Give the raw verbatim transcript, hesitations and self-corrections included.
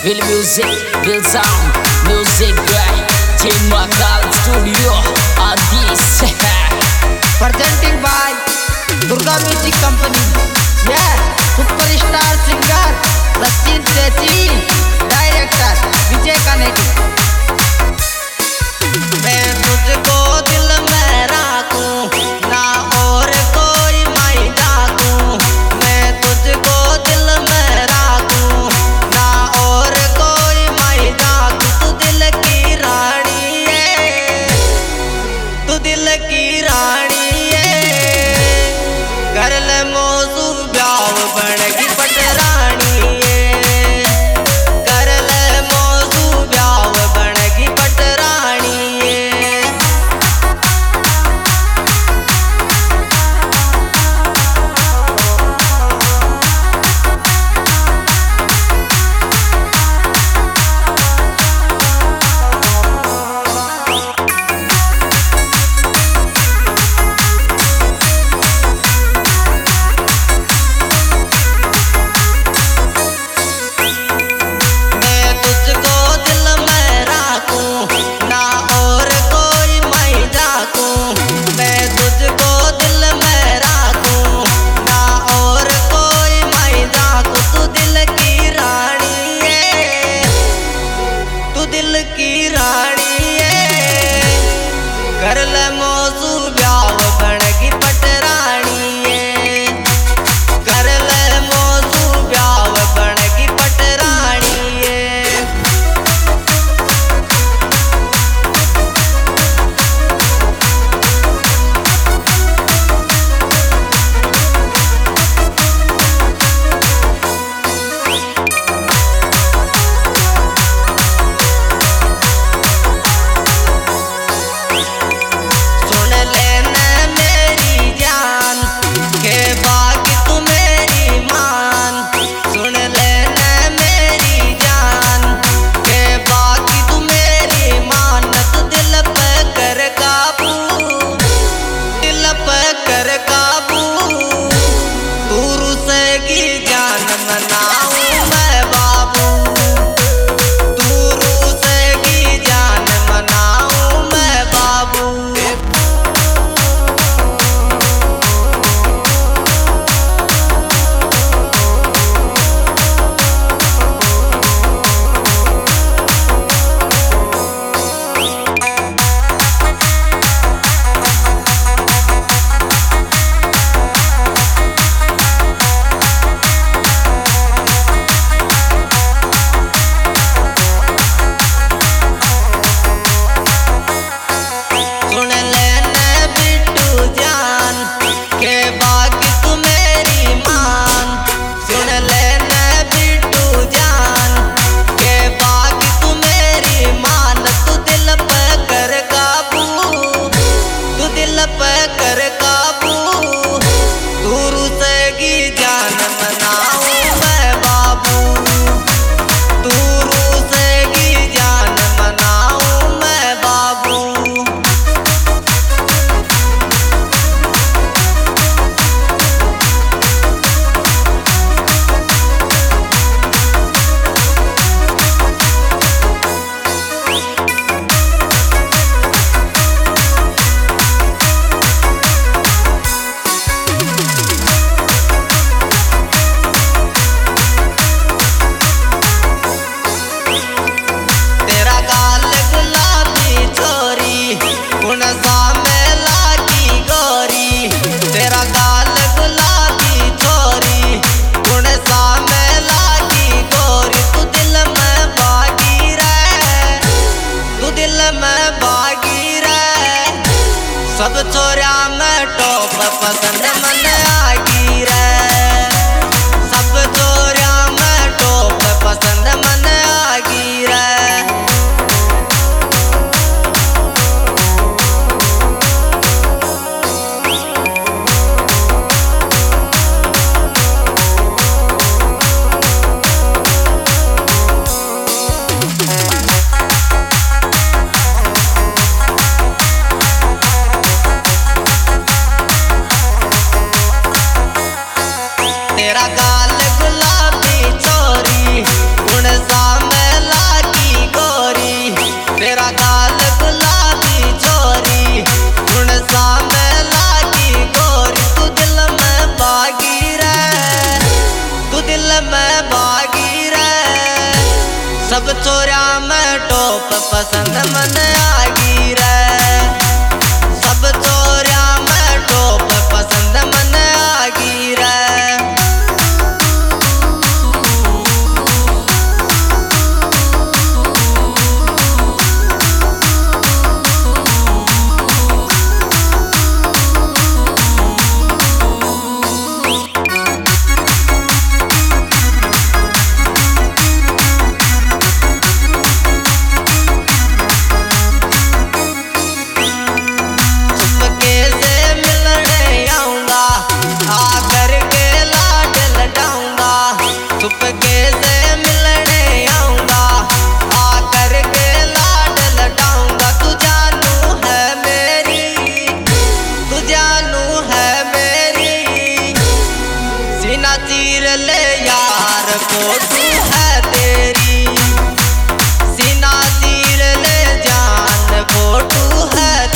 Will music, will sound, music guy, Team Makal Studio, on this. Presenting by Durga Music Company. Yeah, superstar singer Sachin Sethi, director Vijay Kanedi. मैं तुझको दिल में रखूं ना और कोई मैं जाऊं, मैं तुझको दिल में रखूं ना और कोई मैं जाऊं। तू दिल की रानी है, तू दिल की रानी है, कर ले मौजू ब्याह बनेगी पटरानी है, कर ले मौजू ब्याह बनेगी पटरानी। की रानी है, कर ले मौजू ब्याह बनेगी पटरानी है, कर ले मौजू ब्याह बनेगी पटरानी है। सब छोरा में टॉप पसंद मन आगी रे, सब छोरा में टॉप पसंद मन आगी रे। में भागी रे। सब छोरा में टॉप पसंद मन आगी रे। सब छोरा में टॉप पसंद मन आगी रे। चुपके से मिलने आऊंगा, आकर के लाड लटाऊंगा। तू जानू है मेरी, तू जानू है मेरी। सीना चीर ले यार फोटू है तेरी। सीना चीर ले जान फोटू है